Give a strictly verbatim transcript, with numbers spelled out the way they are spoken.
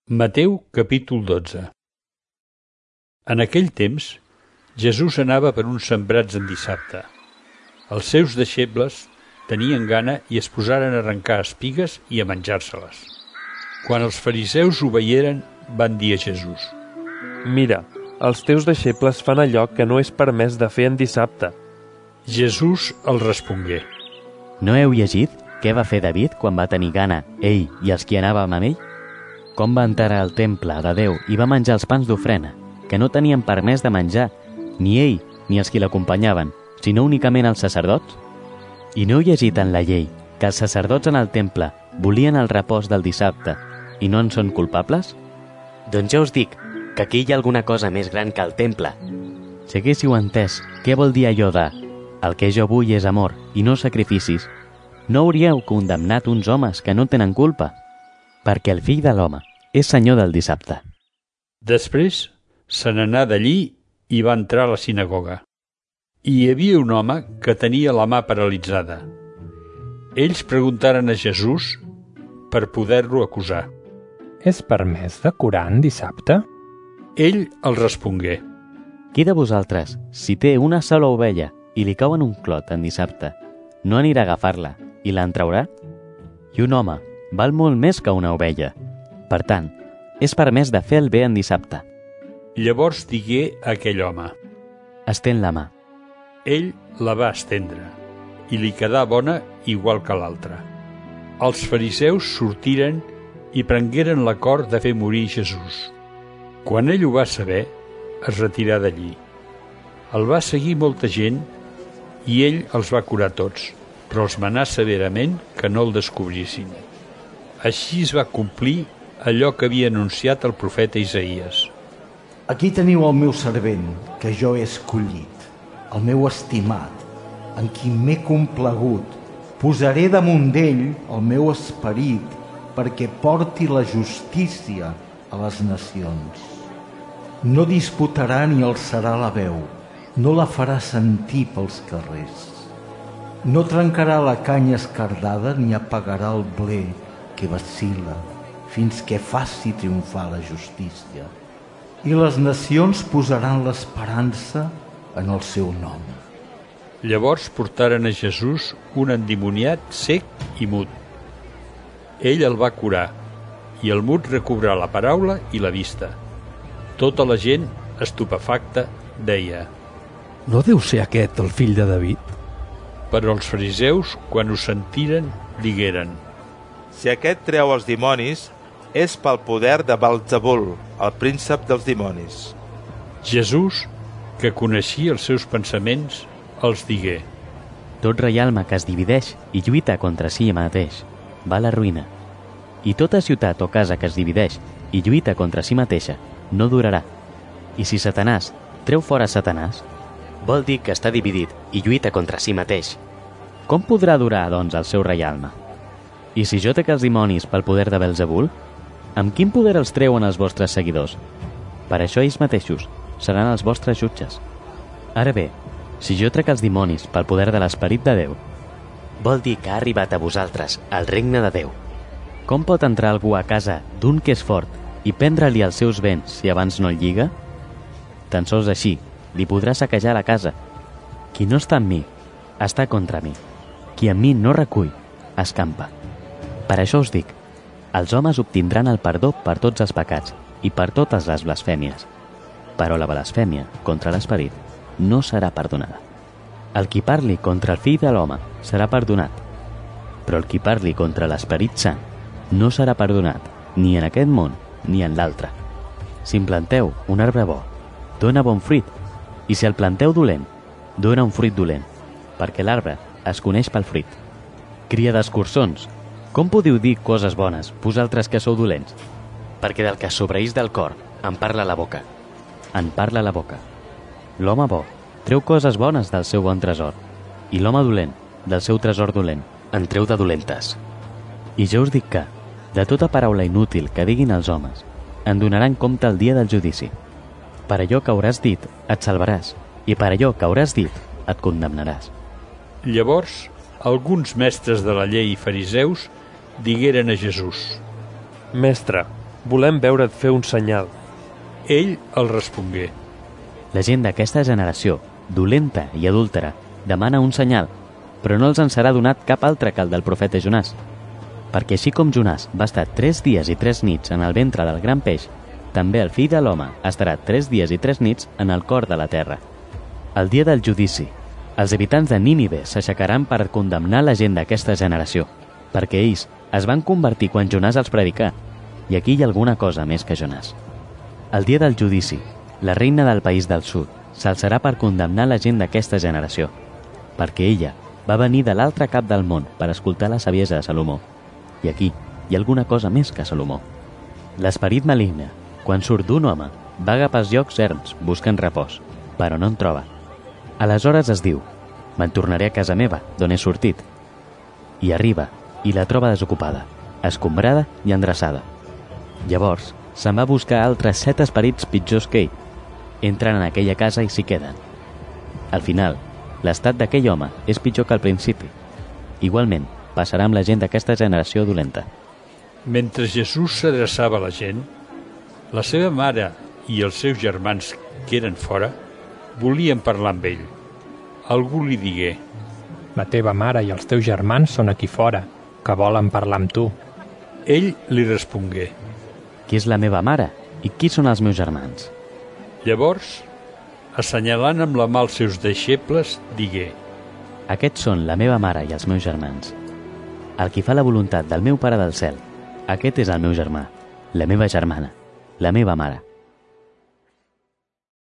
Mateu capítol dotze. En aquell temps, Jesús anava per uns sembrats en dissabte. Els seus deixebles tenien gana i es posaren a arrencar espigues i a menjar-se-les. Quan els fariseus ho veieren, van dir a Jesús: Mira, els teus deixebles fan allò que no és permès de fer en dissabte. Jesús els respongué: No heu llegit què va fer David quan va tenir gana, ell i els qui anàvem amb ell? Com va entrar al temple de Déu i va menjar els pans d'ofrena, que no tenien permès de menjar ni ell ni els qui l'acompanyaven, sinó únicament els sacerdots? I no heu llegit en la llei que els sacerdots en el temple volien el repòs del dissabte i no en són culpables? Doncs ja us dic que aquí hi ha alguna cosa més gran que el temple. Si haguéssiu entès què vol dir allò de «el que jo vull és amor i no sacrificis», no hauríeu condemnat uns homes que no tenen culpa, perquè el fill de l'home és senyor del dissabte. Després se n'anà d'allí i va entrar a la sinagoga. I hi havia un home que tenia la mà paralitzada. Ells preguntaren a Jesús per poder-lo acusar. És permès de curar en dissabte? Ell els respongué: Qui de vosaltres, si té una sola ovella i li cau en un clot en dissabte, no anirà a agafar-la i l'en traurà? I un home val molt més que una ovella. Per tant, és permès de fer el bé en dissabte. Llavors digué a aquell home: Estén la mà. Ell la va estendre, i li quedà bona igual que l'altra. Els fariseus sortiren i prengueren l'acord de fer morir Jesús. Quan ell ho va saber, es retirà d'allí. El va seguir molta gent i ell els va curar tots, però els manà severament que no el descobrissin. Així es va complir allò que havia anunciat el profeta Isaïes. Aquí teniu el meu servent, que jo he escollit, el meu estimat, en qui m'he complagut. Posaré damunt d'ell el meu esperit perquè porti la justícia a les nacions. No disputarà ni alçarà la veu, no la farà sentir pels carrers. No trencarà la canya escardada ni apagarà el ble que vacil·la fins que faci triomfar la justícia. I les nacions posaran l'esperança en el seu nom. Llavors portaren a Jesús un endimoniat cec i mut. Ell el va curar, i el mut recobrà la paraula i la vista. Tota la gent, estupefacta, deia: No deu ser aquest el fill de David? Però els fariseus, quan ho sentiren, digueren: Si aquest treu els dimonis, és pel poder de Belzebul, el príncep dels dimonis. Jesús, que coneixia els seus pensaments, els digué: Tot reialme que es divideix i lluita contra si mateix va a la ruïna. I tota ciutat o casa que es divideix i lluita contra si mateixa no durarà. I si Satanàs treu fora Satanàs, vol dir que està dividit i lluita contra si mateix. Com podrà durar, doncs, el seu reialme? I si jo trec els dimonis pel poder de Belzebul, amb quin poder els treuen els vostres seguidors? Per això ells mateixos seran els vostres jutges. Ara bé, si jo trec els dimonis pel poder de l'Esperit de Déu, vol dir que ha arribat a vosaltres el regne de Déu. Com pot entrar algú a casa d'un que és fort i prendre-li els seus béns si abans no el lliga? Tan sols així li podrà saquejar la casa. Qui no està amb mi, està contra mi. Qui amb mi no recull, escampa. Per això us dic, els homes obtindran el perdó per tots els pecats i per totes les blasfèmies, però la blasfèmia contra l'esperit no serà perdonada. El qui parli contra el fill de l'home serà perdonat, però el qui parli contra l'esperit sant no serà perdonat ni en aquest món ni en l'altre. Si em planteu un arbre bo, dona bon fruit, i si el planteu dolent, dona un fruit dolent, perquè l'arbre es coneix pel fruit. Cria d'escurçons, com podeu dir coses bones, vosaltres que sou dolents? Perquè del que sobreïx del cor en parla la boca. En parla la boca. L'home bo treu coses bones del seu bon tresor, i l'home dolent del seu tresor dolent en treu de dolentes. I jo us dic que, de tota paraula inútil que diguin els homes, en donaran compte el dia del judici. Per allò que hauràs dit, et salvaràs, i per allò que hauràs dit, et condemnaràs. Llavors, alguns mestres de la llei i fariseus digueren a Jesús: Mestre, Volem veure't fer un senyal. Ell el respongué. La gent d'aquesta generació, dolenta i adúltera, demana un senyal, però no els en serà donat cap altre que el del profeta Jonàs. Perquè així com Jonàs va estar tres dies i tres nits en el ventre del gran peix, també el fill de l'home estarà tres dies i tres nits en el cor de la terra. El dia del judici, els habitants de Nínive s'aixecaran per condemnar la gent d'aquesta generació, perquè ells es van convertir quan Jonàs els predicà, i aquí hi ha alguna cosa més que Jonàs. El dia del judici, la reina del país del sud s'alçarà per condemnar la gent d'aquesta generació, perquè ella va venir de l'altre cap del món per escoltar la saviesa de Salomó. I aquí hi ha alguna cosa més que Salomó. L'esperit maligne, quan surt d'un home, vaga pels llocs erms buscant repòs, però no en troba. Aleshores es diu, me'n tornaré a casa meva, d'on he sortit. I arriba, i la troba desocupada, escombrada i endreçada. Llavors, se'n va buscar altres set esperits pitjors que ell. Entren en aquella casa i s'hi queden. Al final, l'estat d'aquell home és pitjor que al principi. Igualment, passarà amb la gent d'aquesta generació dolenta. Mentre Jesús s'adreçava a la gent, la seva mare i els seus germans, que eren fora, volien parlar amb ell. Algú li digué: La teva mare i els teus germans són aquí fora, que volen parlar amb tu. Ell li respongué: Qui és la meva mare i qui són els meus germans? Llavors, assenyalant amb la mà els seus deixebles, digué: Aquests són la meva mare i els meus germans. El qui fa la voluntat del meu Pare del cel, aquest és el meu germà, la meva germana, la meva mare.